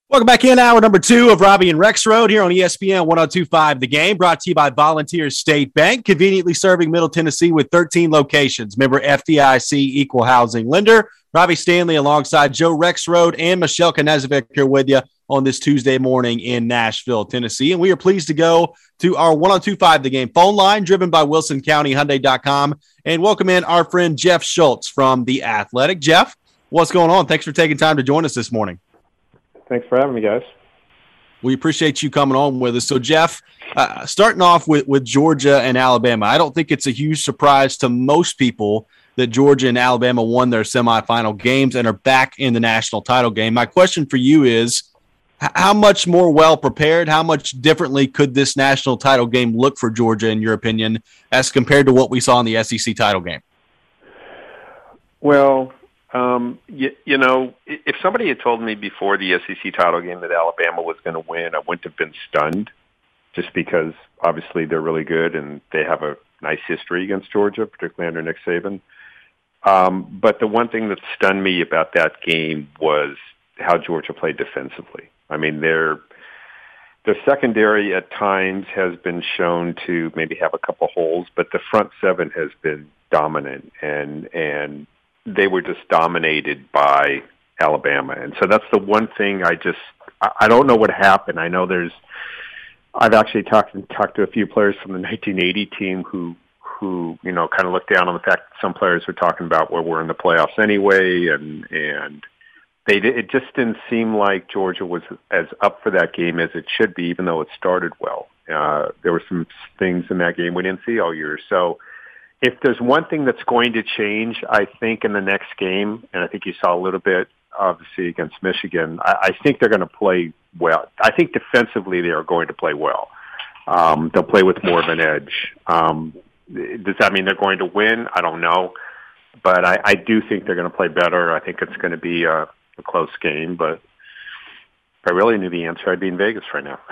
Welcome back in hour number 2 of Robbie and Rex Road here on ESPN 1025 The Game, brought to you by Volunteer State Bank, conveniently serving Middle Tennessee with 13 locations. Member FDIC equal housing lender. Robbie Stanley alongside Joe Rex Road and Michelle Kanazovic here with you on this Tuesday morning in Nashville, Tennessee. And we are pleased to go to our 1025 The Game phone line, driven by WilsonCountyHyundai.com, and welcome in our friend Jeff Schultz from The Athletic. Jeff, what's going on? Thanks for taking time to join us this morning. Thanks for having me, guys. We appreciate you coming on with us. So, Jeff, starting off with Georgia and Alabama, I don't think it's a huge surprise to most people that Georgia and Alabama won their semifinal games and are back in the national title game. My question for you is, how much more well-prepared, how much differently could this national title game look for Georgia, in your opinion, as compared to what we saw in the SEC title game? Well, if somebody had told me before the SEC title game that Alabama was going to win, I wouldn't have been stunned, just because obviously they're really good and they have a nice history against Georgia, particularly under Nick Saban. But the one thing that stunned me about that game was how Georgia played defensively. I mean, their secondary at times has been shown to maybe have a couple holes, but the front seven has been dominant, and they were just dominated by Alabama. And so that's the one thing I don't know what happened. I know I've actually talked to a few players from the 1980 team who kind of looked down on the fact that some players were talking about, well, we're in the playoffs anyway. And it just didn't seem like Georgia was as up for that game as it should be, even though it started well. There were some things in that game we didn't see all year. So, if there's one thing that's going to change, I think, in the next game, and I think you saw a little bit, obviously, against Michigan, I think they're going to play well. I think defensively they are going to play well. They'll play with more of an edge. Does that mean they're going to win? I don't know. But I do think they're going to play better. I think it's going to be a close game. But if I really knew the answer, I'd be in Vegas right now.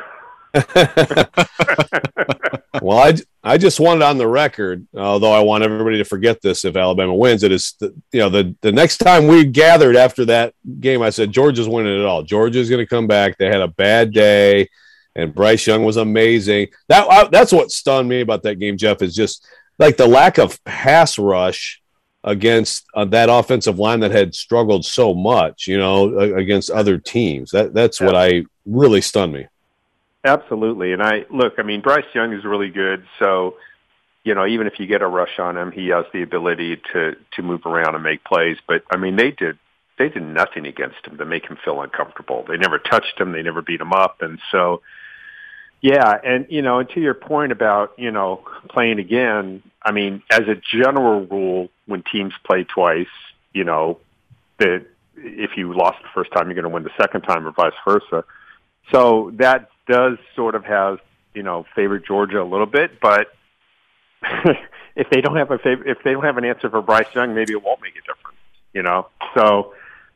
Well, I just want it on the record, although I want everybody to forget this if Alabama wins. It is, the next time we gathered after that game, I said, Georgia's winning it all. Georgia's going to come back. They had a bad day, and Bryce Young was amazing. That's what stunned me about that game, Jeff, is just like the lack of pass rush against that offensive line that had struggled so much, against other teams. That's what really stunned me. Absolutely. And Bryce Young is really good. So, even if you get a rush on him, he has the ability to move around and make plays. But they did nothing against him to make him feel uncomfortable. They never touched him. They never beat him up. And so, yeah. And, and to your point about, playing again, as a general rule, when teams play twice, that if you lost the first time, you're going to win the second time or vice versa. So that does sort of have, favored Georgia a little bit, but if they don't have an answer for Bryce Young, maybe it won't make a difference, So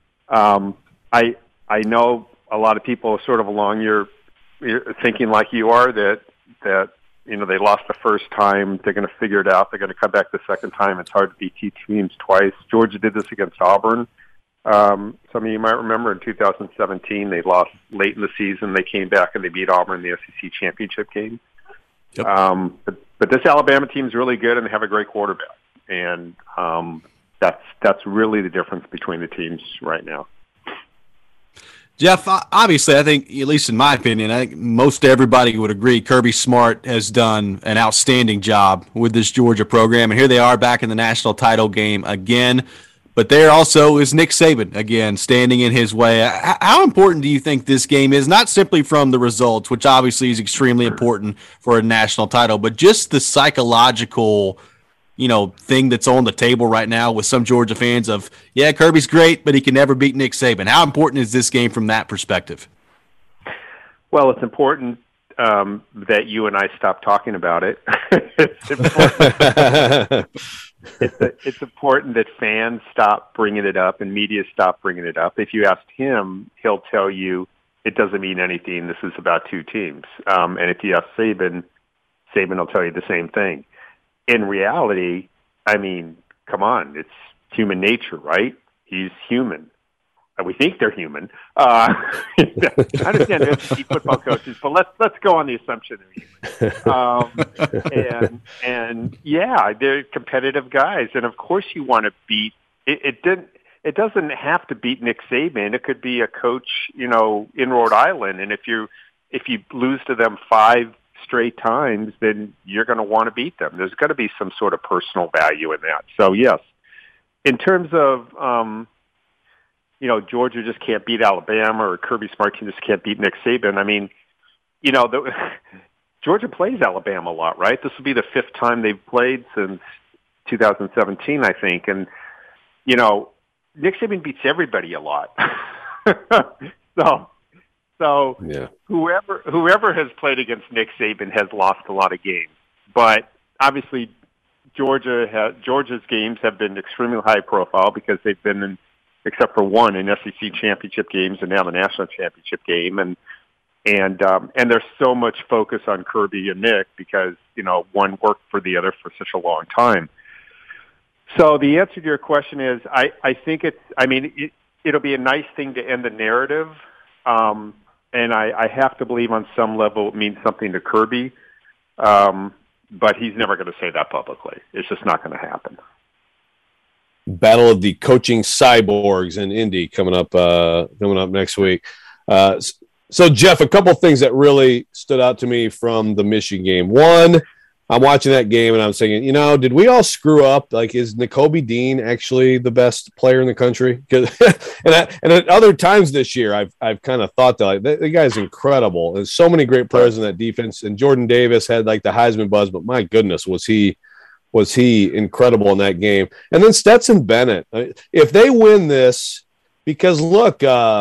I know a lot of people are sort of along your thinking like you are that they lost the first time, they're going to figure it out, they're going to come back the second time. It's hard to beat two teams twice. Georgia did this against Auburn. Some of you might remember in 2017, they lost late in the season. They came back and they beat Auburn in the SEC championship game. Yep. But this Alabama team is really good and they have a great quarterback. And that's really the difference between the teams right now. Jeff, obviously, I think, at least in my opinion, I think most everybody would agree Kirby Smart has done an outstanding job with this Georgia program. And here they are back in the national title game again. But there also is Nick Saban, again, standing in his way. How important do you think this game is, not simply from the results, which obviously is extremely important for a national title, but just the psychological, thing that's on the table right now with some Georgia fans of, yeah, Kirby's great, but he can never beat Nick Saban. How important is this game from that perspective? Well, it's important that you and I stop talking about it. It's important. It's important that fans stop bringing it up and media stop bringing it up. If you asked him, he'll tell you it doesn't mean anything. This is about two teams. And if you ask Saban will tell you the same thing. In reality, come on, it's human nature, right? He's human. we think they're human. I understand they're SEC football coaches, but let's go on the assumption they're human. And yeah, they're competitive guys, and of course you want to beat. It doesn't have to beat Nick Saban. It could be a coach, in Rhode Island, and if you lose to them 5 straight times, then you're going to want to beat them. There's got to be some sort of personal value in that. So yes, in terms of Georgia just can't beat Alabama, or Kirby Smart just can't beat Nick Saban. I mean, Georgia plays Alabama a lot, right? This will be the 5th time they've played since 2017, I think. And, Nick Saban beats everybody a lot. So yeah. Whoever has played against Nick Saban has lost a lot of games. But obviously Georgia's games have been extremely high profile because they've been in, except for one, in SEC championship games and now the national championship game. And there's so much focus on Kirby and Nick because, one worked for the other for such a long time. So the answer to your question is, I think it'll be a nice thing to end the narrative. And I have to believe on some level it means something to Kirby. But he's never going to say that publicly. It's just not going to happen. Battle of the coaching cyborgs in Indy coming up next week. So Jeff, a couple things that really stood out to me from the Michigan game. One, I'm watching that game and I'm thinking, did we all screw up? Like, is Nakobe Dean actually the best player in the country? And at other times this year, I've kind of thought that the guy's incredible. There's so many great players in that defense, and Jordan Davis had like the Heisman buzz, but my goodness, was he incredible in that game. And then Stetson Bennett, if they win this, because look,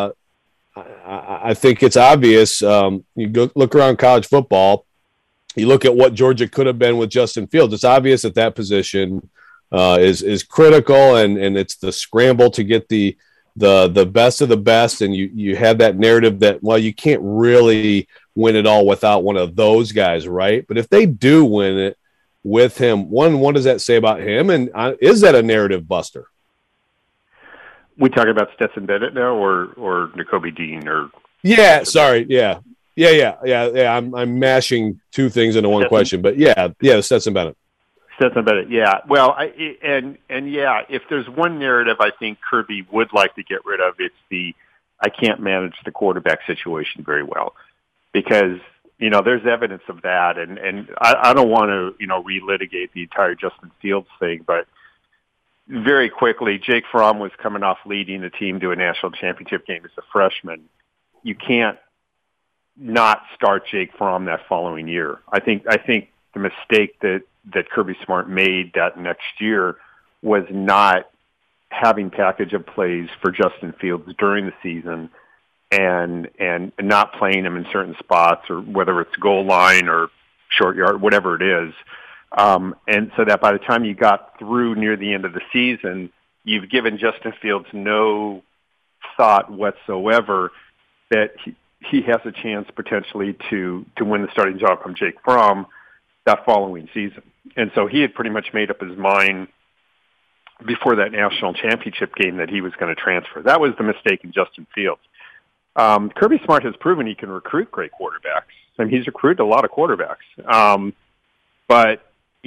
I think it's obvious. You go look around college football. You look at what Georgia could have been with Justin Fields. It's obvious that position is critical, and it's the scramble to get the best of the best. And you have that narrative that, well, you can't really win it all without one of those guys, right? But if they do win it with him, what does that say about him? And is that a narrative buster? We talking about Stetson Bennett now, or Nakobe Dean, or yeah, sorry, yeah. I'm mashing two things into one question, but yeah, Stetson Bennett. Stetson Bennett, yeah. Well, if there's one narrative I think Kirby would like to get rid of, it's I can't manage the quarterback situation very well, because there's evidence of that, and I don't want to relitigate the entire Justin Fields thing, but very quickly, Jake Fromm was coming off leading the team to a national championship game as a freshman. You can't not start Jake Fromm that following year. I think the mistake that Kirby Smart made that next year was not having package of plays for Justin Fields during the season and not playing him in certain spots, or whether it's goal line or short yard, whatever it is. And so that by the time you got through near the end of the season, you've given Justin Fields no thought whatsoever that he has a chance potentially to win the starting job from Jake Fromm that following season. And so he had pretty much made up his mind before that national championship game that he was going to transfer. That was the mistake in Justin Fields. Kirby Smart has proven he can recruit great quarterbacks. I mean, he's recruited a lot of quarterbacks. But,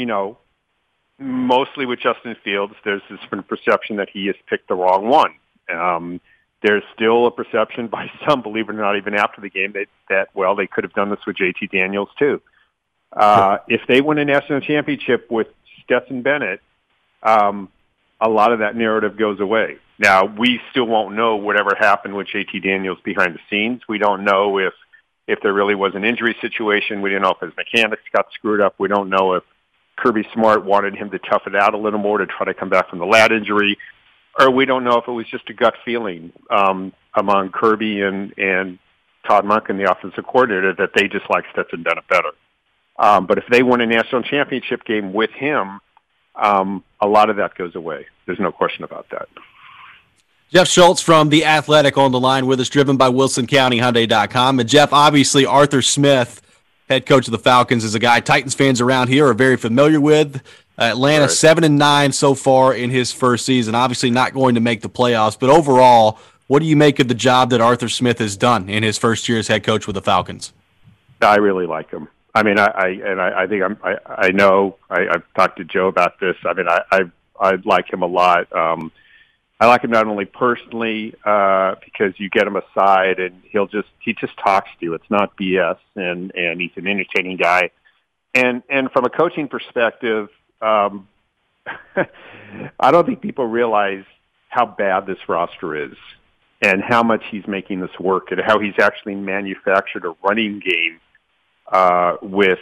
mostly with Justin Fields, there's this perception that he has picked the wrong one. There's still a perception by some, believe it or not, even after the game, that they could have done this with JT Daniels too. If they win a national championship with Stetson Bennett, a lot of that narrative goes away. Now, we still won't know whatever happened with JT Daniels behind the scenes. We don't know if there really was an injury situation. We don't know if his mechanics got screwed up. We don't know if Kirby Smart wanted him to tough it out a little more to try to come back from the lat injury. Or we don't know if it was just a gut feeling among Kirby and Todd Monken, the offensive coordinator, that they just like Stetson Bennett better. But if they win a national championship game with him, a lot of that goes away. There's no question about that. Jeff Schultz from The Athletic on the line with us, driven by WilsonCountyHyundai.com. And Jeff, obviously Arthur Smith, head coach of the Falcons, is a guy Titans fans around here are very familiar with. Atlanta, right. 7-9 so far in his first season. Obviously not going to make the playoffs, but overall, What do you make of the job that Arthur Smith has done in his first year as head coach with the Falcons? I really like him. I mean, I think I know I've talked to Joe about this. I mean, I like him a lot. I like him not only personally because you get him aside and he just talks to you. It's not BS, and he's an entertaining guy. And from a coaching perspective, I don't think people realize how bad this roster is and how much he's making this work and how he's actually manufactured a running game with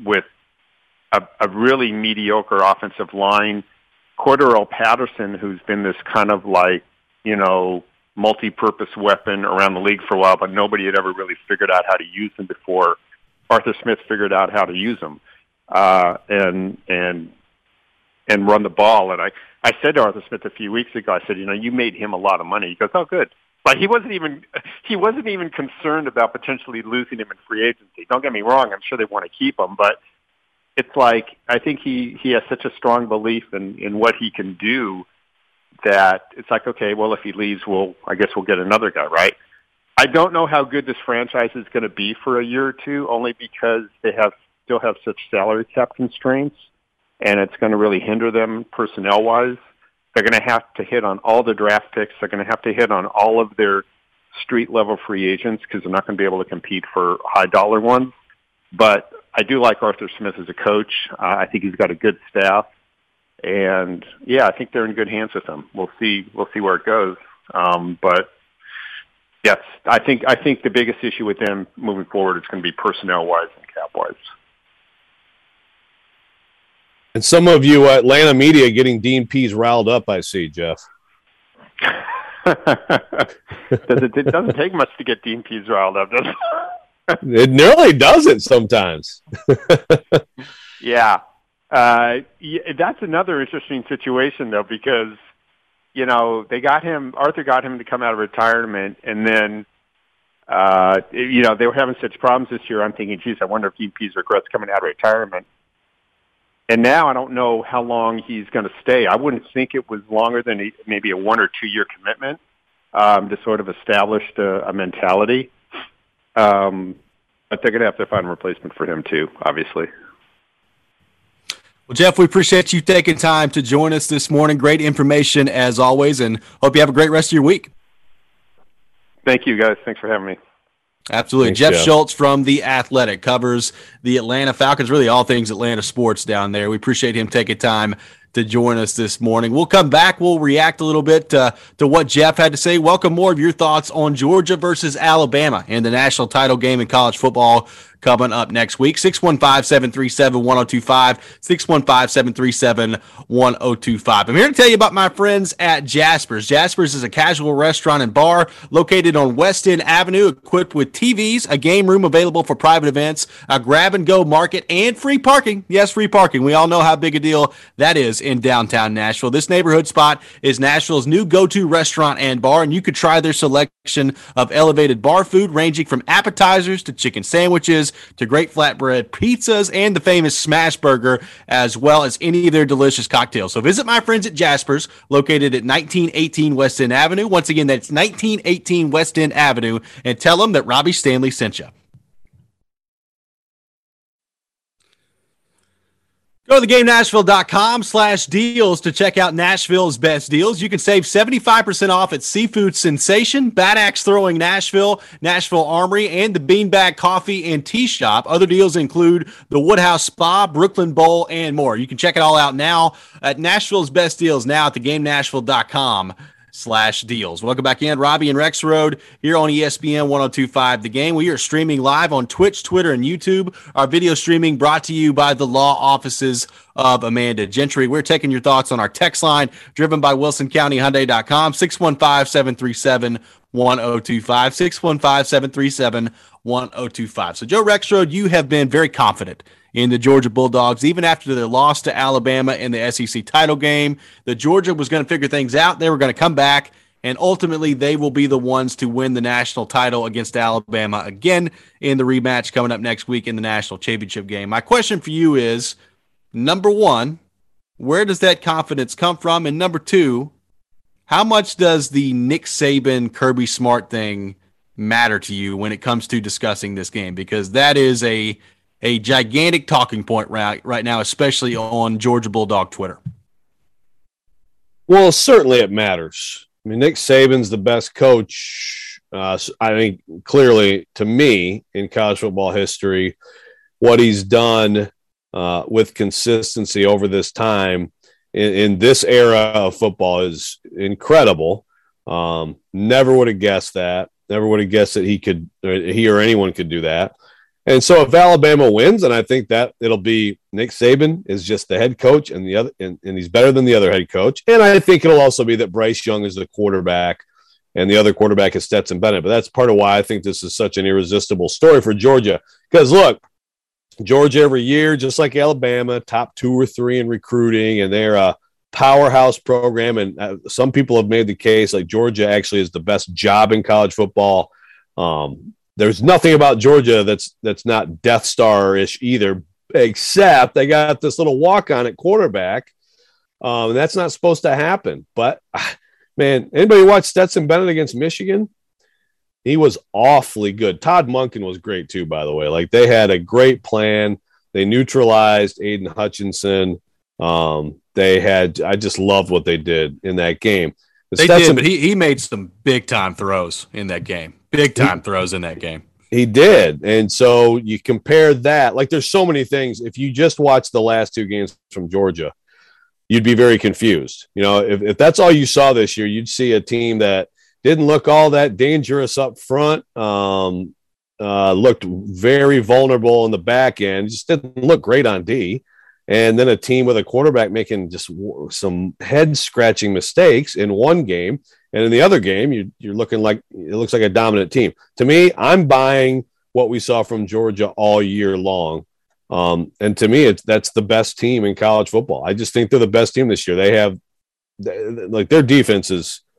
a really mediocre offensive line. Cordarrelle Patterson, who's been this kind of like, multi-purpose weapon around the league for a while, but nobody had ever really figured out how to use him before Arthur Smith figured out how to use him and run the ball. And I said to Arthur Smith a few weeks ago, I said, you made him a lot of money. He goes, oh, good. Like he wasn't even concerned about potentially losing him in free agency. Don't get me wrong; I'm sure they want to keep him, but it's like I think he has such a strong belief in what he can do that it's like, okay, well, if he leaves, I guess we'll get another guy, right? I don't know how good this franchise is going to be for a year or two, only because they still have such salary cap constraints, and it's going to really hinder them personnel-wise. They're going to have to hit on all the draft picks. They're going to have to hit on all of their street-level free agents because they're not going to be able to compete for high-dollar ones. But I do like Arthur Smith as a coach. I think he's got a good staff. And, yeah, I think they're in good hands with him. We'll see where it goes. But, yes, I think the biggest issue with them moving forward is going to be personnel-wise and cap-wise. And some of you Atlanta media getting Dean Pease riled up, I see, Jeff. It doesn't take much to get Dean Pease riled up, does it? It nearly doesn't sometimes. Yeah. That's another interesting situation, though, because, Arthur got him to come out of retirement, and then, they were having such problems this year. I'm thinking, geez, I wonder if Dean Pease regrets coming out of retirement. And now I don't know how long he's going to stay. I wouldn't think it was longer than maybe a 1 or 2 year commitment to sort of establish a mentality. But they're going to have to find a replacement for him too, obviously. Well, Jeff, we appreciate you taking time to join us this morning. Great information as always, and hope you have a great rest of your week. Thank you, guys. Thanks for having me. Absolutely. Thanks, Jeff Jeff Schultz from The Athletic covers the Atlanta Falcons, really all things Atlanta sports down there. We appreciate him taking time to join us this morning. We'll come back. We'll react a little bit to what Jeff had to say. Welcome more of your thoughts on Georgia versus Alabama in the national title game in college football coming up next week. 615-737-1025, 615-737-1025. I'm here to tell you about my friends at Jasper's. Jasper's is a casual restaurant and bar located on West End Avenue, equipped with TVs, a game room available for private events, a grab-and-go market, and free parking. Yes, free parking. We all know how big a deal that is in downtown Nashville. This neighborhood spot is Nashville's new go-to restaurant and bar, and you could try their selection of elevated bar food ranging from appetizers to chicken sandwiches to great flatbread pizzas and the famous smash burger, as well as any of their delicious cocktails. So visit my friends at Jasper's, located at 1918 West End Avenue. Once again, that's 1918 West End Avenue, and tell them that Robbie Stanley sent you. Go to theGameNashville.com/deals to check out Nashville's best deals. You can save 75% off at Seafood Sensation, Bad Axe Throwing Nashville, Nashville Armory, and the Beanbag Coffee and Tea Shop. Other deals include the Woodhouse Spa, Brooklyn Bowl, and more. You can check it all out now at Nashville's best deals now at theGameNashville.com/deals. Welcome back in. Robbie and Rex Road here on ESPN 102.5 The Game. We are streaming live on Twitch, Twitter, and YouTube. Our video streaming brought to you by the law offices of Amanda Gentry. We're taking your thoughts on our text line driven by WilsonCountyHyundai.com, 615-737-1025, 615-737-1025. So, Joe Rexrode, you have been very confident in the Georgia Bulldogs, even after their loss to Alabama in the SEC title game. That Georgia was going to figure things out. They were going to come back, and ultimately they will be the ones to win the national title against Alabama again in the rematch coming up next week in the national championship game. My question for you is, number one, where does that confidence come from? And number two, How much does the Nick Saban, Kirby Smart thing matter to you when it comes to discussing this game? Because that is a gigantic talking point right now, especially on Georgia Bulldog Twitter. Well, certainly it matters. I mean, Nick Saban's the best coach, I think, clearly to me in college football history. What he's done with consistency over this time in this era of football is incredible. Never would have guessed that. Never would have guessed that he or anyone could do that. And so if Alabama wins, and I think that it'll be Nick Saban is just the head coach and and he's better than the other head coach. And I think it'll also be that Bryce Young is the quarterback and the other quarterback is Stetson Bennett. But that's part of why I think this is such an irresistible story for Georgia. Because look, Georgia every year, just like Alabama, top 2 or 3 in recruiting, and they're a powerhouse program. And some people have made the case like Georgia actually is the best job in college football. There's nothing about Georgia that's not Death Star-ish either, except they got this little walk-on at quarterback. And that's not supposed to happen. But, man, anybody watch Stetson Bennett against Michigan? He was awfully good. Todd Monken was great too, by the way. Like, they had a great plan. They neutralized Aiden Hutchinson. I just loved what they did in that game. They did, but he made some big-time throws in that game. Big-time throws in that game. He did. And so you compare that. Like, there's so many things. If you just watch the last 2 games from Georgia, you'd be very confused. You know, if that's all you saw this year, you'd see a team that didn't look all that dangerous up front, looked very vulnerable in the back end, just didn't look great on D. And then a team with a quarterback making just some head-scratching mistakes in one game. And in the other game, you're looking like it looks like a dominant team. To me, I'm buying what we saw from Georgia all year long. And to me, that's the best team in college football. I just think they're the best team this year. They have like their defense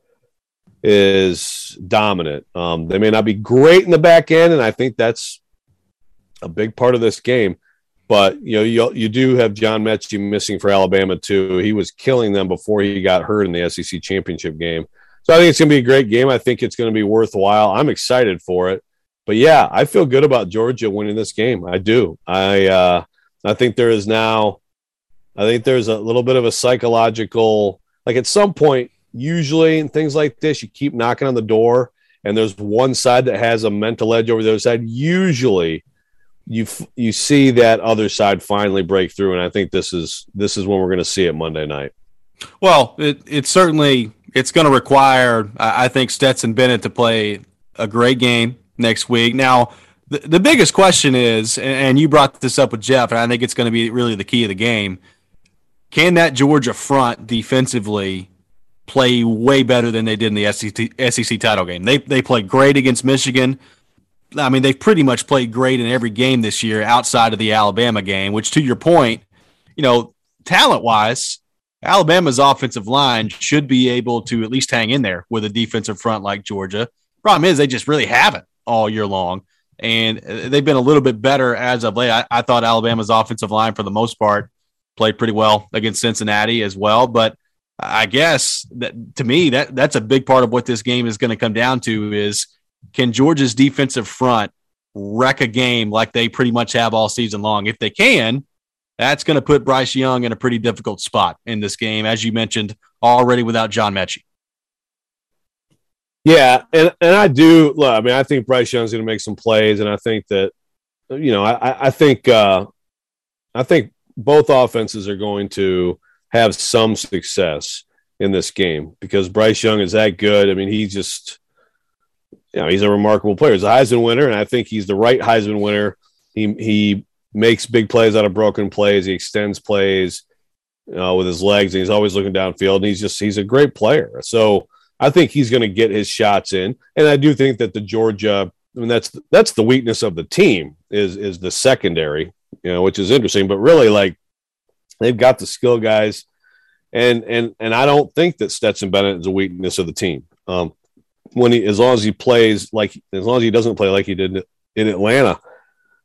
is dominant. They may not be great in the back end, and I think that's a big part of this game. But you do have John Mechie missing for Alabama too. He was killing them before he got hurt in the SEC championship game. So I think it's going to be a great game. I think it's going to be worthwhile. I'm excited for it. But yeah, I feel good about Georgia winning this game. I do. I think there's a little bit of a psychological, like at some point, usually in things like this, you keep knocking on the door and there's one side that has a mental edge over the other side. Usually you see that other side finally break through. And I think this is when we're going to see it Monday night. Well, it's going to require, I think, Stetson Bennett to play a great game next week. Now, the biggest question is, and you brought this up with Jeff, and I think it's going to be really the key of the game, can that Georgia front defensively play way better than they did in the SEC title game? They played great against Michigan. I mean, they've pretty much played great in every game this year outside of the Alabama game, which, to your point, talent-wise, Alabama's offensive line should be able to at least hang in there with a defensive front like Georgia. Problem is, they just really haven't all year long, and they've been a little bit better as of late. I thought Alabama's offensive line, for the most part, played pretty well against Cincinnati as well. But I guess that to me, that's a big part of what this game is going to come down to is, can Georgia's defensive front wreck a game like they pretty much have all season long? If they can, that's going to put Bryce Young in a pretty difficult spot in this game, as you mentioned, already without John Mechie. Yeah, and I do. Look, I mean, I think Bryce Young's going to make some plays, and I think that, I think both offenses are going to have some success in this game because Bryce Young is that good. I mean, he's a remarkable player. He's a Heisman winner, and I think he's the right Heisman winner. He makes big plays out of broken plays. He extends plays with his legs, and he's always looking downfield. And he's a great player. So I think he's going to get his shots in. And I do think that the Georgia, I mean, that's the weakness of the team is the secondary, which is interesting. But really, like, they've got the skill guys, and I don't think that Stetson Bennett is a weakness of the team. As long as he doesn't play like he did in Atlanta.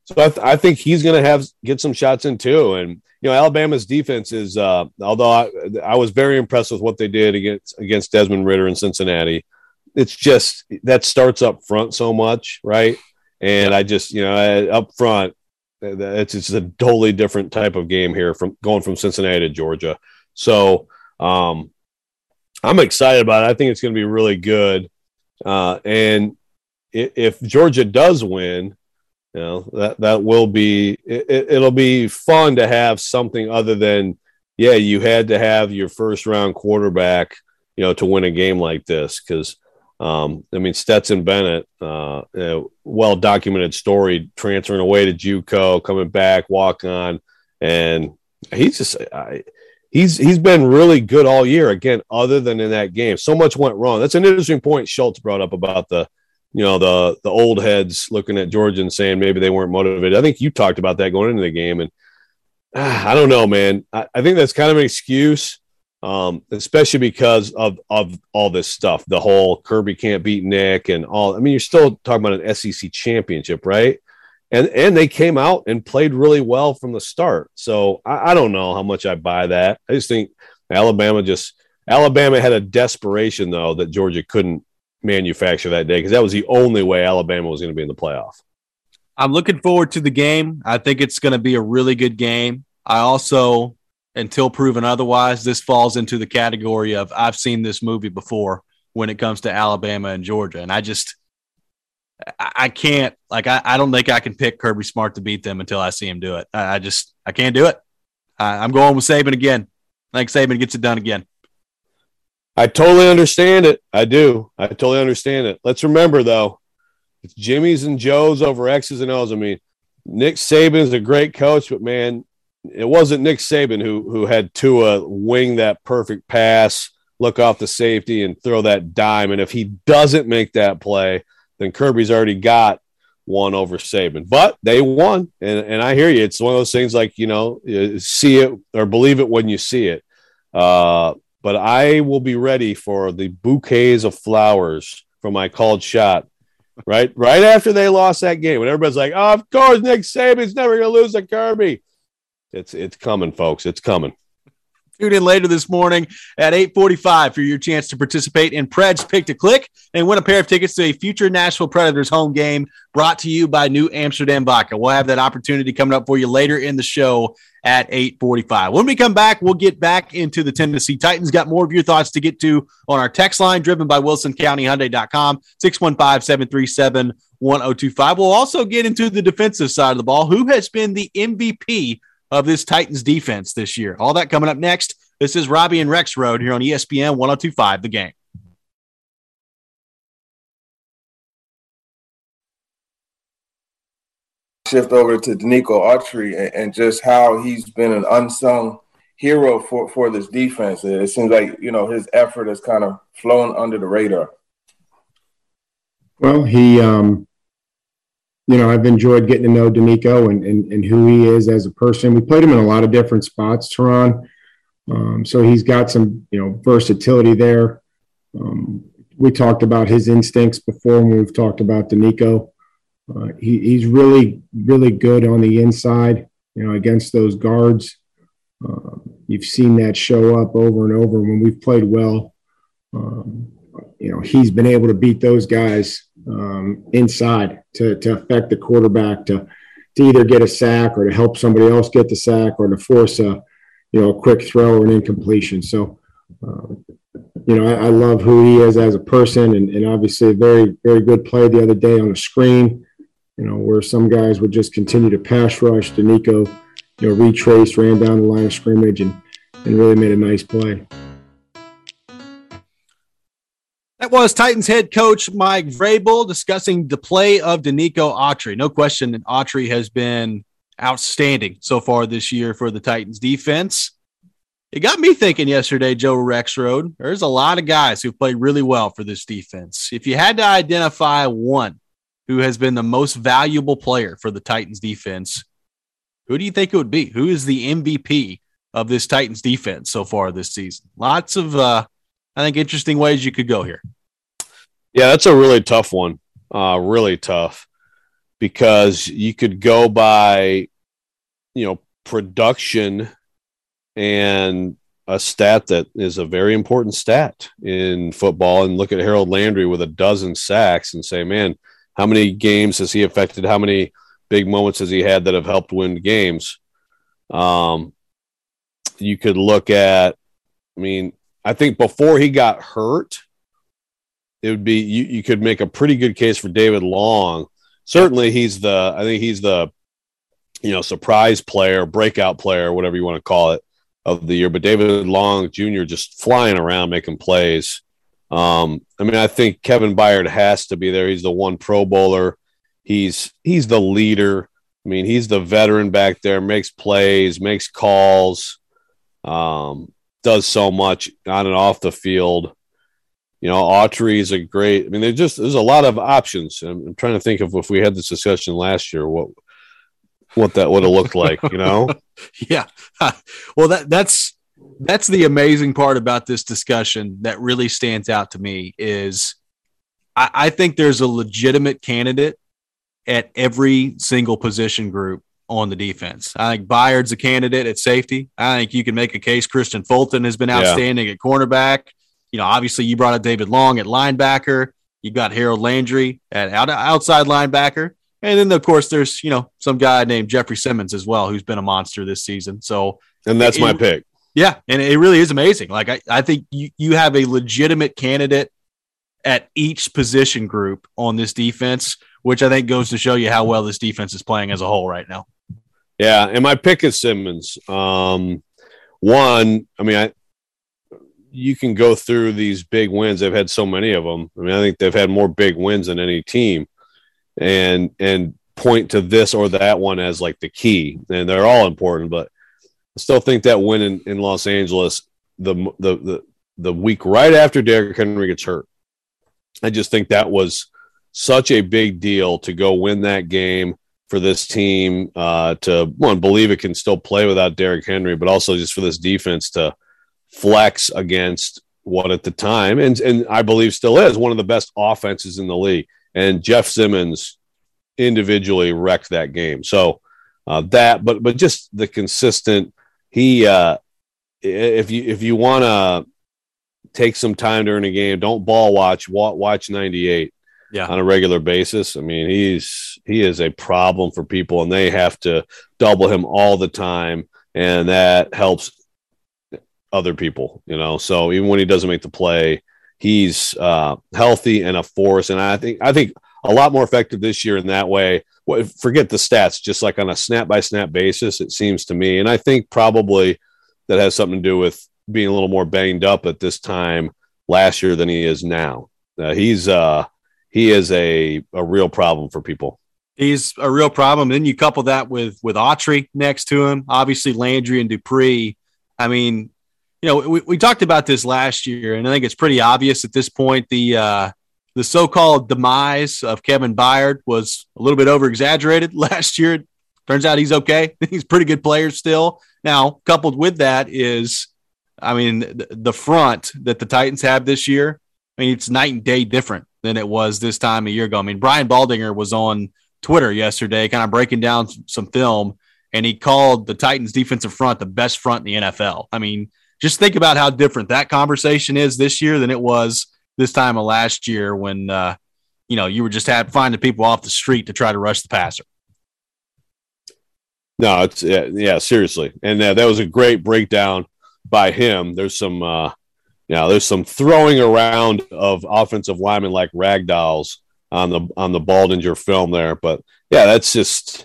So I think he's going to get some shots in too. And, Alabama's defense is, although I was very impressed with what they did against Desmond Ridder in Cincinnati, it's just that starts up front so much, right? And I just, up front, it's a totally different type of game here from going from Cincinnati to Georgia. So I'm excited about it. I think it's going to be really good. And if Georgia does win, that will be it'll be fun to have something other than you had to have your first round quarterback to win a game like this, because Stetson Bennett, well documented story, transferring away to JUCO, coming back, walk on, and he's been really good all year, again, other than in that game. So much went wrong. That's an interesting point Schultz brought up about the old heads looking at Georgia and saying maybe they weren't motivated. I think you talked about that going into the game, and I don't know, man. I think that's kind of an excuse, especially because of all this stuff, the whole Kirby can't beat Nick and all. I mean, you're still talking about an SEC championship, right? And they came out and played really well from the start. So I don't know how much I buy that. I just think Alabama had a desperation, though, that Georgia couldn't manufacture that day, because that was the only way Alabama was going to be in the playoff. I'm looking forward to the game. I think it's going to be a really good game. I also, until proven otherwise, this falls into the category of I've seen this movie before when it comes to Alabama and Georgia. And I can't, I don't think I can pick Kirby Smart to beat them until I see him do it. I can't do it. I'm going with Saban again. I think Saban gets it done again. I totally understand it. I do. I totally understand it. Let's remember, though, it's Jimmy's and Joe's over X's and O's. I mean, Nick Saban is a great coach, but, man, it wasn't Nick Saban who had Tua wing that perfect pass, look off the safety, and throw that dime. And if he doesn't make that play, then Kirby's already got one over Saban. But they won, and I hear you. It's one of those things like, you see it or believe it when you see it. But I will be ready for the bouquets of flowers from my called shot right after they lost that game. When everybody's like, oh, of course, Nick Saban's never going to lose to Kirby. It's coming, folks. It's coming. Tune in later this morning at 8:45 for your chance to participate in Preds Pick to Click and win a pair of tickets to a future Nashville Predators home game brought to you by New Amsterdam Vodka. We'll have that opportunity coming up for you later in the show at 8:45. When we come back, we'll get back into the Tennessee Titans. Got more of your thoughts to get to on our text line driven by WilsonCountyHyundai.com, 615-737-1025. We'll also get into the defensive side of the ball. Who has been the MVP of this Titans defense this year? All that coming up next. This is Robbie and Rex Road here on ESPN 102.5 The Game. Shift over to Danico Autry and just how he's been an unsung hero for this defense. It seems like, his effort has kind of flown under the radar. Well, he I've enjoyed getting to know Danico and who he is as a person. We played him in a lot of different spots, Teron. So he's got some, versatility there. We talked about his instincts before when we've talked about Danico. He's really, really good on the inside, against those guards. You've seen that show up over and over when we've played well. He's been able to beat those guys inside to affect the quarterback to either get a sack or to help somebody else get the sack or to force a quick throw or an incompletion. So, I love who he is as a person and obviously a very, very good play the other day on the screen, where some guys would just continue to pass rush. Danico, retraced, ran down the line of scrimmage and really made a nice play. That was Titans head coach Mike Vrabel discussing the play of Danico Autry. No question that Autry has been outstanding so far this year for the Titans defense. It got me thinking yesterday, Joe Rexrode, there's a lot of guys who played really well for this defense. If you had to identify one who has been the most valuable player for the Titans defense, who do you think it would be? Who is the MVP of this Titans defense so far this season? Lots of, I think, interesting ways you could go here. Yeah, that's a really tough one. Really tough. because you could go by, production and a stat that is a very important stat in football, and look at Harold Landry with 12 sacks and say, man, how many games has he affected? How many big moments has he had that have helped win games? You could look at, I think before he got hurt, it would be, you could make a pretty good case for David Long. Certainly he's the surprise player, breakout player, whatever you want to call it, of the year. But David Long Jr. just flying around making plays. I think Kevin Byard has to be there. He's the one Pro Bowler. He's the leader. He's the veteran back there, makes plays, makes calls, does so much on and off the field. Autry is a great. There's a lot of options. I'm trying to think of if we had this discussion last year, what that would have looked like, Yeah. Well, that's the amazing part about this discussion that really stands out to me is I think there's a legitimate candidate at every single position group on the defense. I think Byard's a candidate at safety. I think you can make a case Christian Fulton has been outstanding at cornerback. Obviously you brought up David Long at linebacker. You got Harold Landry at outside linebacker. And then, of course, there's, some guy named Jeffrey Simmons as well, who's been a monster this season. And that's my pick. Yeah, and it really is amazing. Like, I think you have a legitimate candidate at each position group on this defense, which I think goes to show you how well this defense is playing as a whole right now. Yeah, and my pick is Simmons. You can go through these big wins. They've had so many of them. I think they've had more big wins than any team. And point to this or that one as like the key, and they're all important. But I still think that win in Los Angeles, the week right after Derrick Henry gets hurt, I just think that was such a big deal to go win that game for this team. To believe it can still play without Derrick Henry, but also just for this defense to flex against what at the time and I believe still is one of the best offenses in the league. And Jeff Simmons individually wrecked that game. So but just the consistent, if you want to take some time during a game, don't ball watch 98 on a regular basis. He is a problem for people, and they have to double him all the time, and that helps other people, so even when he doesn't make the play, he's healthy and a force. And I think a lot more effective this year in that way. Forget the stats, just like on a snap by snap basis, it seems to me. And I think probably that has something to do with being a little more banged up at this time last year than he is now. He is a real problem for people. He's a real problem. Then you couple that with Autry next to him, obviously Landry and Dupree. We talked about this last year, and I think it's pretty obvious at this point. The so-called demise of Kevin Byard was a little bit over-exaggerated last year. Turns out he's okay. He's a pretty good player still. Now, coupled with that is, the front that the Titans have this year, it's night and day different than it was this time a year ago. Brian Baldinger was on Twitter yesterday kind of breaking down some film, and he called the Titans defensive front the best front in the NFL. Just think about how different that conversation is this year than it was this time of last year when, you were just finding people off the street to try to rush the passer. No, it's seriously. And that was a great breakdown by him. There's some throwing around of offensive linemen like ragdolls on the Baldinger film there. But yeah, that's just,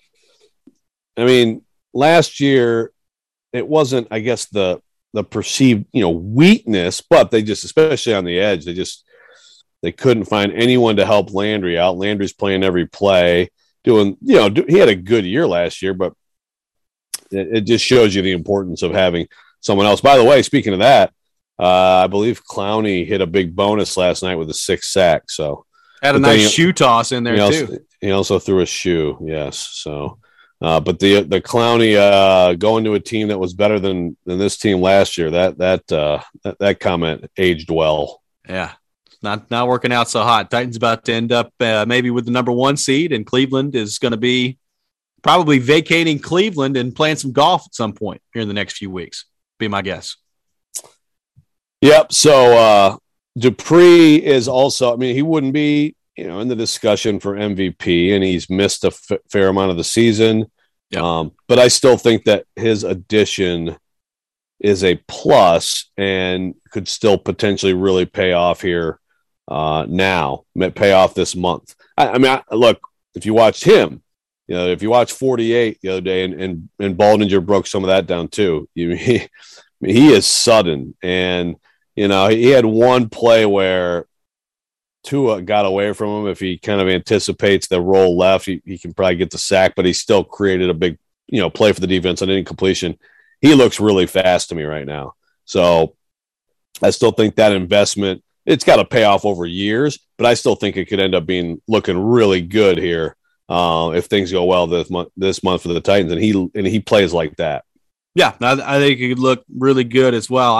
last year it wasn't, I guess, the perceived, weakness, but they just, especially on the edge, they couldn't find anyone to help Landry out. Landry's playing every play, he had a good year last year, but it just shows you the importance of having someone else. By the way, speaking of that, I believe Clowney hit a big bonus last night with a 6 sack. So had a nice shoe toss in there too. He also threw a shoe. Yes. So, but the Clowney going to a team that was better than this team last year, that comment aged well. Yeah. not working out so hot. Titans about to end up maybe with the number 1 seed, and Cleveland is going to be probably vacating Cleveland and playing some golf at some point here in the next few weeks. Be my guess. Yep. So Dupree is also, I mean, he wouldn't be, in the discussion for MVP, and he's missed a fair amount of the season. Yep. But I still think that his addition is a plus and could still potentially really pay off here now, pay off this month. Look, if you watched him, if you watched 48 the other day, and Baldinger broke some of that down too. He is sudden, and he had one play where Tua got away from him. If he kind of anticipates the roll left, he can probably get the sack, but he still created a big play for the defense on any completion. He looks really fast to me right now. So I still think that investment, it's got to pay off over years, but I still think it could end up looking really good here if things go well this month for the Titans, and he plays like that. Yeah, I think it could look really good as well.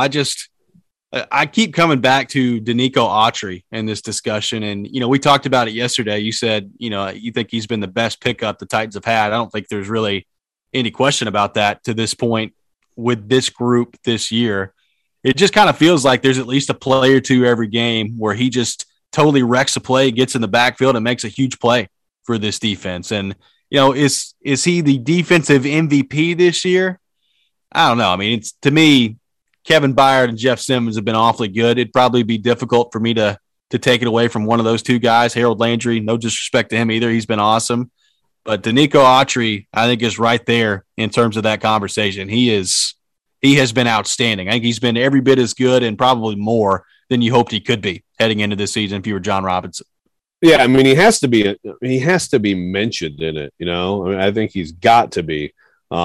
I keep coming back to Danico Autry in this discussion, and we talked about it yesterday. You said you think he's been the best pickup the Titans have had. I don't think there's really any question about that to this point with this group this year. It just kind of feels like there's at least a play or two every game where he just totally wrecks a play, gets in the backfield, and makes a huge play for this defense. And, is he the defensive MVP this year? I don't know. I mean, to me, Kevin Byard and Jeff Simmons have been awfully good. It'd probably be difficult for me to take it away from one of those two guys. Harold Landry, no disrespect to him either. He's been awesome. But Danico Autry, I think, is right there in terms of that conversation. He has been outstanding. I think he's been every bit as good and probably more than you hoped he could be heading into this season if you were John Robinson. Yeah, I mean, he has to be mentioned in it, I think he's got to be.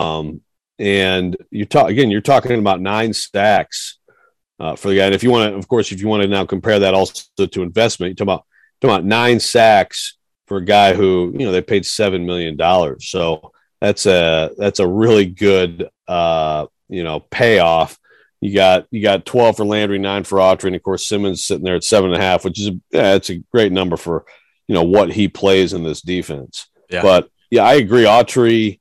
And you're talking about 9 sacks for the guy. And if you want to now compare that also to investment, you're talking about 9 sacks for a guy who, they paid $7 million. So that's a really good, payoff. You got 12 for Landry, 9 for Autry, and of course Simmons sitting there at 7.5, which is it's a great number for what he plays in this defense. Yeah. But yeah, I agree. Autry,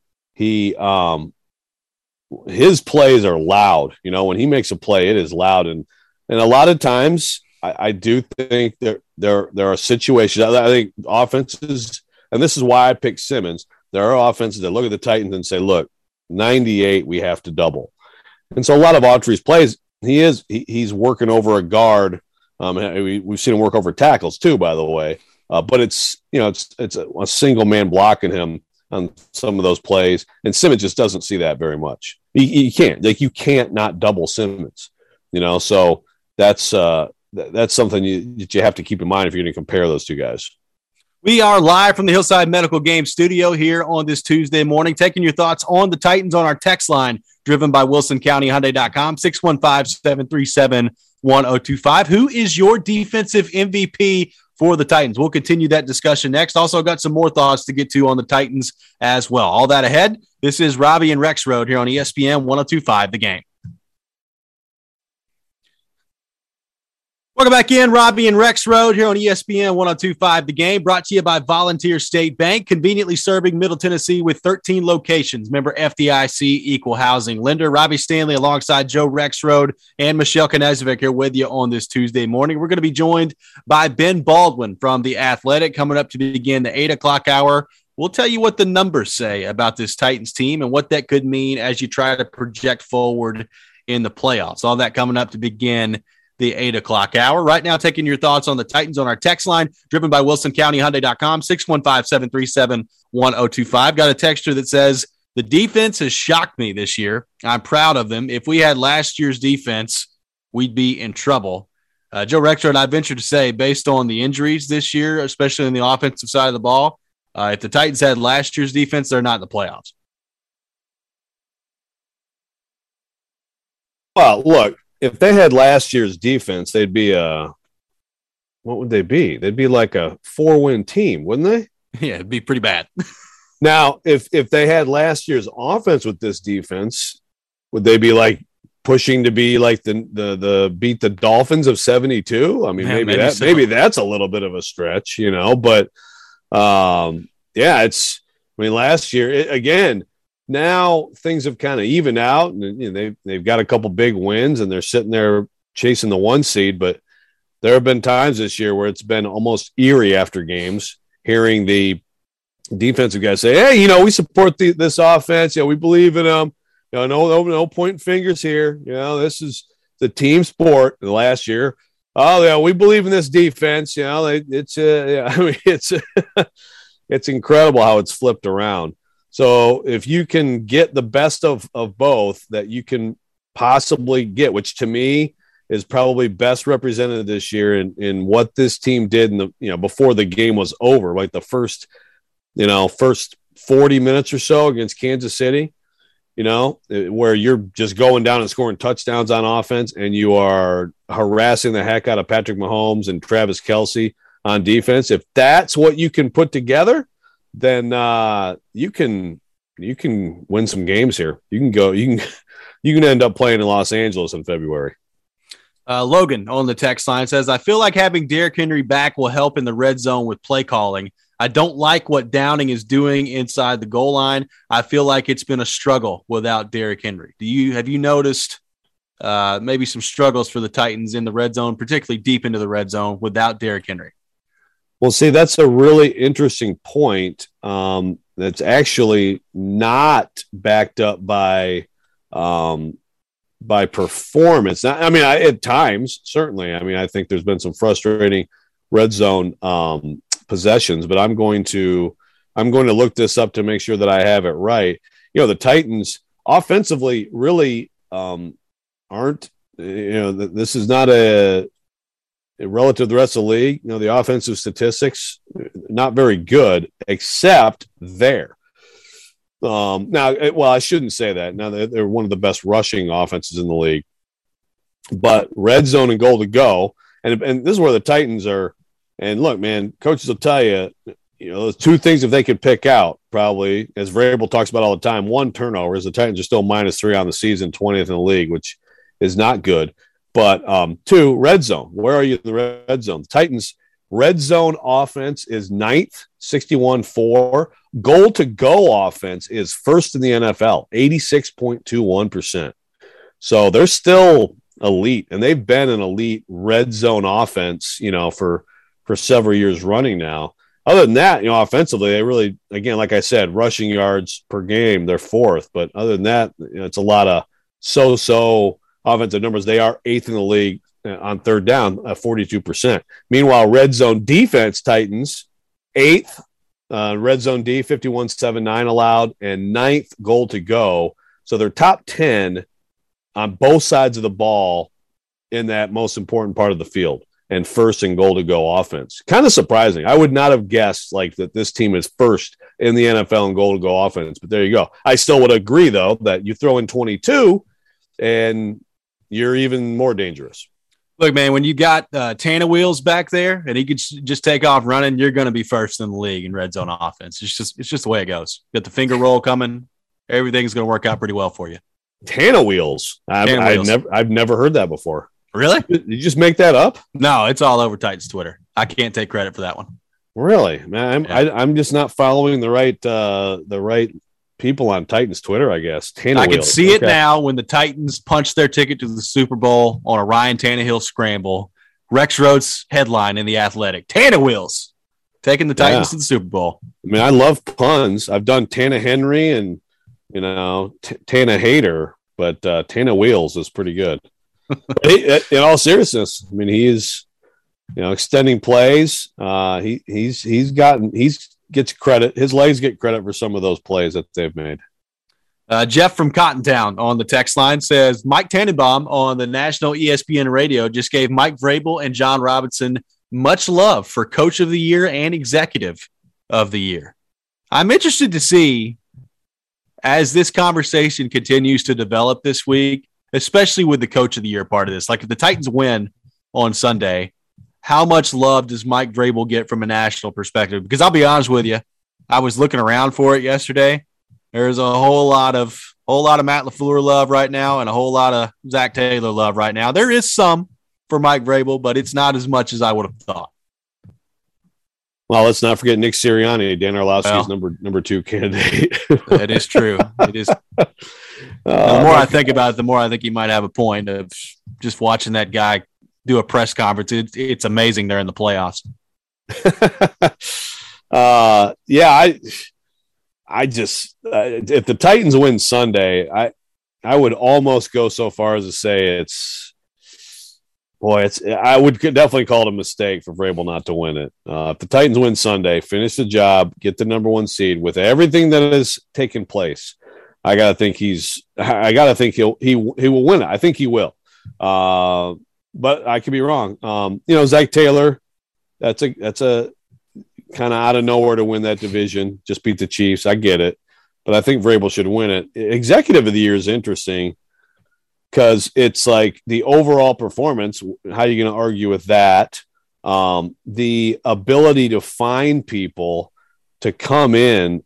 his plays are loud. When he makes a play, it is loud, and a lot of times I do think there are situations. I think offenses, and this is why I picked Simmons. There are offenses that look at the Titans and say, "Look, 98, we have to double." And so a lot of Autry's plays, he's working over a guard. We've seen him work over tackles too, by the way. But it's a single man blocking him on some of those plays, and Simmons just doesn't see that very much. You can't you can't not double Simmons. So that's something that you have to keep in mind if you're going to compare those two guys. We are live from the Hillside Medical Game Studio here on this Tuesday morning, taking your thoughts on the Titans on our text line, driven by WilsonCountyHyundai.com, 615-737-1025. Who is your defensive MVP for the Titans? We'll continue that discussion next. Also got some more thoughts to get to on the Titans as well. All that ahead. This is Robbie and Rexrode here on ESPN 1025, The Game. Welcome back in, Robbie and Rexrode here on ESPN 1025, The Game, brought to you by Volunteer State Bank, conveniently serving Middle Tennessee with 13 locations. Member FDIC, equal housing lender. Robbie Stanley alongside Joe Rexrode and Michelle Knezovic here with you on this Tuesday morning. We're going to be joined by Ben Baldwin from The Athletic coming up to begin the 8 o'clock hour. We'll tell you what the numbers say about this Titans team and what that could mean as you try to project forward in the playoffs. All that coming up to begin the 8 o'clock hour. Right now, taking your thoughts on the Titans on our text line, driven by WilsonCountyHyundai.com, 615-737-1025. Got a texture that says, the defense has shocked me this year. I'm proud of them. If we had last year's defense, we'd be in trouble. Joe Rexrode and I venture to say, based on the injuries this year, especially on the offensive side of the ball, if the Titans had last year's defense, they're not in the playoffs. Well, look, if they had last year's defense, they'd be what would they be? They'd be like a 4-win team, wouldn't they? Yeah, it'd be pretty bad. Now, if they had last year's offense with this defense, would they be like pushing to be like the beat the Dolphins of 72. I mean, maybe that's a little bit of a stretch, but last year again, now things have kind of evened out, and they've got a couple big wins, and they're sitting there chasing the 1 seed. But there have been times this year where it's been almost eerie after games, hearing the defensive guys say, "Hey, we support this offense. We believe in them. No pointing fingers here. This is the team sport." And last year, oh yeah, we believe in this defense. It's it's incredible how it's flipped around. So if you can get the best of both that you can possibly get, which to me is probably best represented this year in what this team did in the before the game was over, like the first 40 minutes or so against Kansas City, where you're just going down and scoring touchdowns on offense, and you are harassing the heck out of Patrick Mahomes and Travis Kelce on defense. If that's what you can put together, then you can win some games here. You can end up playing in Los Angeles in February. Logan on the text line says, "I feel like having Derrick Henry back will help in the red zone with play calling. I don't like what Downing is doing inside the goal line. I feel like it's been a struggle without Derrick Henry." Have you noticed maybe some struggles for the Titans in the red zone, particularly deep into the red zone without Derrick Henry? Well, see, that's a really interesting point. That's actually not backed up by performance. At times, certainly. I think there's been some frustrating red zone possessions, but I'm going to look this up to make sure that I have it right. The Titans offensively really aren't. This is not relative to the rest of the league. The offensive statistics not very good, except there. I shouldn't say that. Now they're one of the best rushing offenses in the league, but red zone and goal to go, and this is where the Titans are. And look, man, coaches will tell you, there's 2 things if they could pick out, probably, as Vrabel talks about all the time. 1, turnovers. The Titans are still -3 on the season, 20th in the league, which is not good. But 2, red zone. Where are you in the red zone? The Titans' red zone offense is 9th, 61.4. Goal to go offense is 1st in the NFL, 86.21%. So they're still elite, and they've been an elite red zone offense, for several years running now. Other than that, offensively, they really, again, like I said, rushing yards per game, they're 4th. But other than that, it's a lot of so offensive numbers. They are 8th in the league on third down, 42%. Meanwhile, red zone defense, Titans, 8th, red zone D, 51.79 allowed, and 9th goal to go. So they're top 10 on both sides of the ball in that most important part of the field, and 1st in goal to go offense. Kind of surprising. I would not have guessed that this team is 1st in the NFL in goal to go offense, but there you go. I still would agree, though, that you throw in 22 and you're even more dangerous. Look, man, when you got Tana Wheels back there and he could just take off running, you're going to be 1st in the league in red zone offense. It's just the way it goes. Got the finger roll coming. Everything's going to work out pretty well for you. Tana Wheels. I've never heard that before. Really? Did you just make that up? No, it's all over Titans Twitter. I can't take credit for that one. Really, man? I'm just not following the right people on Titans Twitter, I guess. I can see it now when the Titans punched their ticket to the Super Bowl on a Ryan Tannehill scramble. Rex Rhodes headline in The Athletic: Tana Wheels taking the Titans to the Super Bowl. I love puns. I've done Tana Henry and Tana Hater, but Tana Wheels is pretty good. In all seriousness, he is, extending plays. He gets credit. His legs get credit for some of those plays that they've made. Jeff from Cottontown on the text line says, Mike Tannenbaum on the national ESPN radio just gave Mike Vrabel and John Robinson much love for Coach of the Year and Executive of the Year. I'm interested to see, as this conversation continues to develop this week, especially with the Coach of the Year part of this. Like, if the Titans win on Sunday, how much love does Mike Vrabel get from a national perspective? Because I'll be honest with you, I was looking around for it yesterday. There's a whole lot of whole lot of Matt LaFleur love right now and a whole lot of Zach Taylor love right now. There is some for Mike Vrabel, but it's not as much as I would have thought. Well, let's not forget Nick Sirianni, Dan Orlovsky's number 2 candidate. That is true. It is. The more I think about it, the more I think he might have a point of just watching that guy do a press conference. It's amazing they're in the playoffs. I just if the Titans win Sunday, I would almost go so far as to say I would definitely call it a mistake for Vrabel not to win it. If the Titans win Sunday, finish the job, get the number 1 seed with everything that has taken place, I gotta think he will win it. I think he will, but I could be wrong. Zach Taylor, that's a kind of out of nowhere to win that division. Just beat the Chiefs. I get it, but I think Vrabel should win it. Executive of the Year is interesting, because it's like the overall performance. How are you going to argue with that? The ability to find people to come in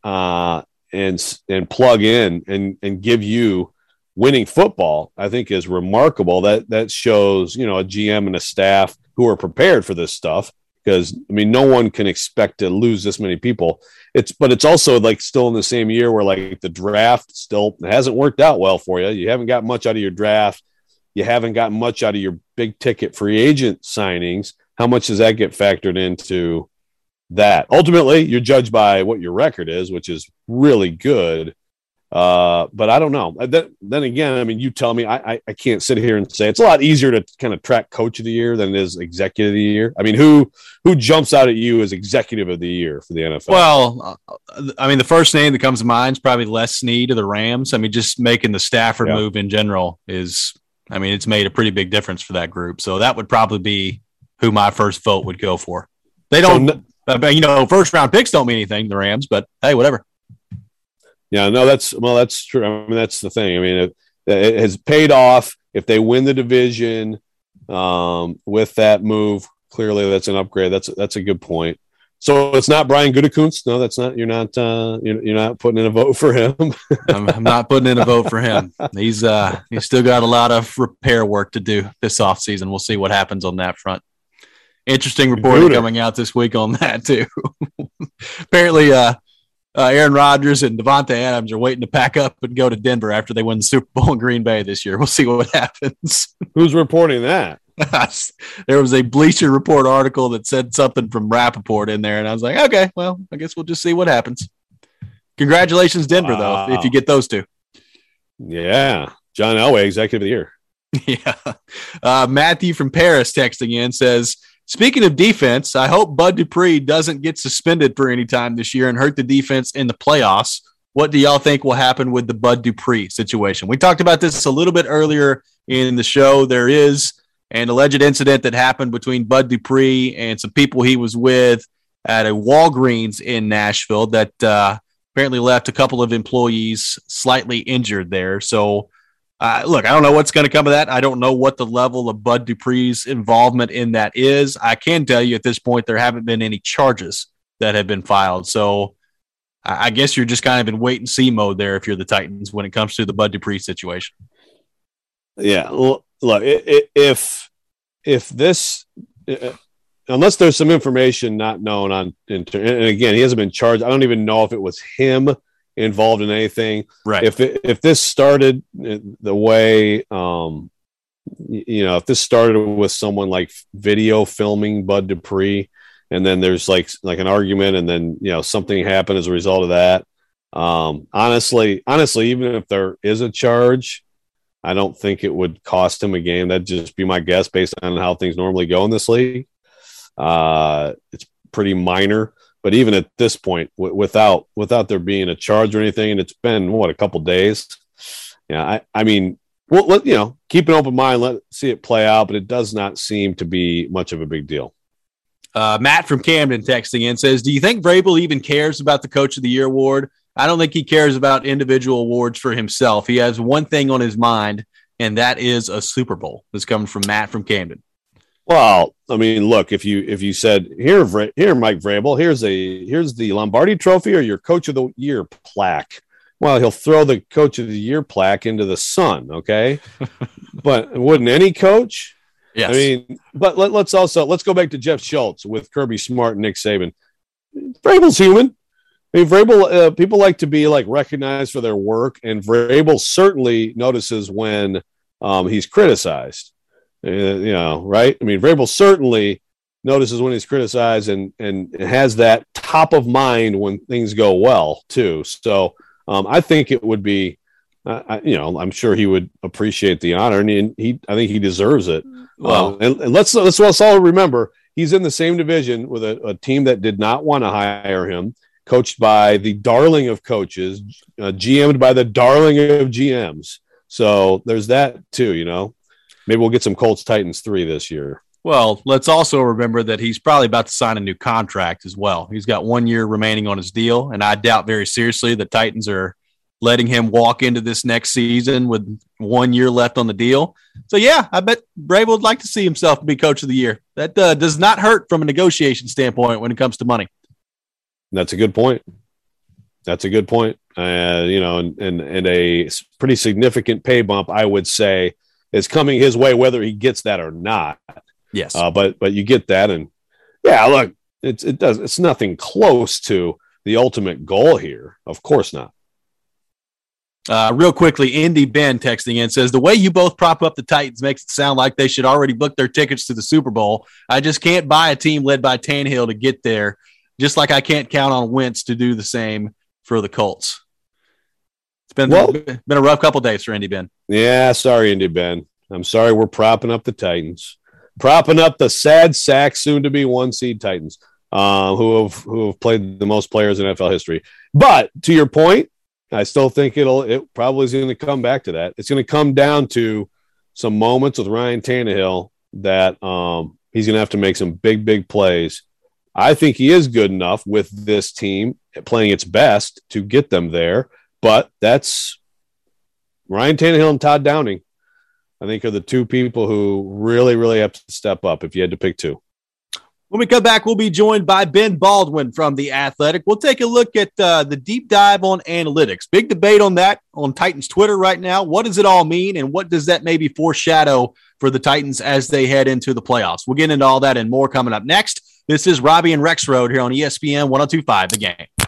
and plug in and give you winning football, I think is remarkable. That shows, a GM and a staff who are prepared for this stuff, because no one can expect to lose this many people. But it's also like still in the same year where like the draft still hasn't worked out well for you. You haven't got much out of your draft. You haven't got much out of your big ticket free agent signings. How much does that get factored into that? Ultimately, you're judged by what your record is, which is really good. But I don't know. Then again, you tell me, I can't sit here and say it's a lot easier to kind of track Coach of the Year than it is Executive of the Year. Who jumps out at you as Executive of the Year for the NFL? Well, the first name that comes to mind is probably Les Snead of the Rams. Just making the Stafford move in general is, it's made a pretty big difference for that group. So that would probably be who my first vote would go for. They don't, first round picks don't mean anything, the Rams, but hey, whatever. Yeah, no, that's true. That's the thing. It has paid off. If they win the division with that move, clearly that's an upgrade. That's a good point. So it's not Brian Gutekunst. No, that's not. You're not putting in a vote for him. I'm not putting in a vote for him. He's still got a lot of repair work to do this offseason. We'll see what happens on that front. Interesting reporting coming out this week on that too. Apparently, Aaron Rodgers and Devontae Adams are waiting to pack up and go to Denver after they win the Super Bowl in Green Bay this year. We'll see what happens. Who's reporting that? There was a Bleacher Report article that said something from Rappaport in there, and I was like, okay, well, I guess we'll just see what happens. Congratulations, Denver, though, if you get those two. Yeah. John Elway, Executive of the Year. Yeah. Matthew from Paris texting in says, speaking of defense, I hope Bud Dupree doesn't get suspended for any time this year and hurt the defense in the playoffs. What do y'all think will happen with the Bud Dupree situation? We talked about this a little bit earlier in the show. There is an alleged incident that happened between Bud Dupree and some people he was with at a Walgreens in Nashville that apparently left a couple of employees slightly injured there. So, look, I don't know what's going to come of that. I don't know what the level of Bud Dupree's involvement in that is. I can tell you at this point there haven't been any charges that have been filed. So I guess you're just kind of in wait-and-see mode there if you're the Titans when it comes to the Bud Dupree situation. Yeah, look, if this unless there's some information not known and again, he hasn't been charged. I don't even know if it was him involved in anything. Right. If this started the way, if this started with someone like video filming Bud Dupree, and then there's like an argument, and then something happened as a result of that. Honestly, even if there is a charge, I don't think it would cost him a game. That'd just be my guess based on how things normally go in this league. It's pretty minor, but even at this point, without there being a charge or anything, and it's been a couple days. Yeah, we'll keep an open mind, let's see it play out, but it does not seem to be much of a big deal. Matt from Camden texting in says, do you think Vrabel even cares about the Coach of the Year award? I don't think he cares about individual awards for himself. He has one thing on his mind, and that is a Super Bowl. This comes from Matt from Camden. Well, look, if you said here, Mike Vrabel, here's the Lombardi Trophy or your Coach of the Year plaque, Well, he'll throw the Coach of the Year plaque into the sun, okay? But wouldn't any coach? Yes. I mean, but let's go back to Jeff Schultz with Kirby Smart and Nick Saban. Vrabel's human. I mean, Vrabel, people like to be like recognized for their work, and Vrabel certainly notices when he's criticized. Right? I mean, Vrabel certainly notices when he's criticized and has that top of mind when things go well too. So I think it would be, I'm sure he would appreciate the honor, and I think he deserves it. Well, and let's all remember he's in the same division with a team that did not want to hire him, coached by the darling of coaches, GM'd by the darling of GMs. So there's that too. Maybe we'll get some Colts Titans 3 this year. Well, let's also remember that he's probably about to sign a new contract as well. He's got 1 year remaining on his deal, and I doubt very seriously the Titans are letting him walk into this next season with 1 year left on the deal. So, yeah, I bet Vrabel would like to see himself be Coach of the Year. That does not hurt from a negotiation standpoint when it comes to money. That's a good point. And a pretty significant pay bump, I would say, is coming his way, whether he gets that or not. Yes. But you get that, and yeah, look, it's nothing close to the ultimate goal here. Of course not. Real quickly, Indy Ben texting in says, the way you both prop up the Titans makes it sound like they should already book their tickets to the Super Bowl. I just can't buy a team led by Tannehill to get there, just like I can't count on Wentz to do the same for the Colts. It's been a rough couple days for Indy Ben. Yeah, sorry, Indy Ben. I'm sorry we're propping up the Titans. Propping up the sad sack, soon-to-be 1 seed Titans, who have played the most players in NFL history. But to your point, I still think it probably is going to come back to that. It's going to come down to some moments with Ryan Tannehill that he's going to have to make some big, big plays. I think he is good enough with this team playing its best to get them there, but that's Ryan Tannehill and Todd Downing, I think, are the two people who really, really have to step up if you had to pick two. When we come back, we'll be joined by Ben Baldwin from The Athletic. We'll take a look at the deep dive on analytics. Big debate on that on Titans Twitter right now. What does it all mean, and what does that maybe foreshadow for the Titans as they head into the playoffs? We'll get into all that and more coming up next. This is Robbie and Rex Road here on ESPN 102.5 The Game.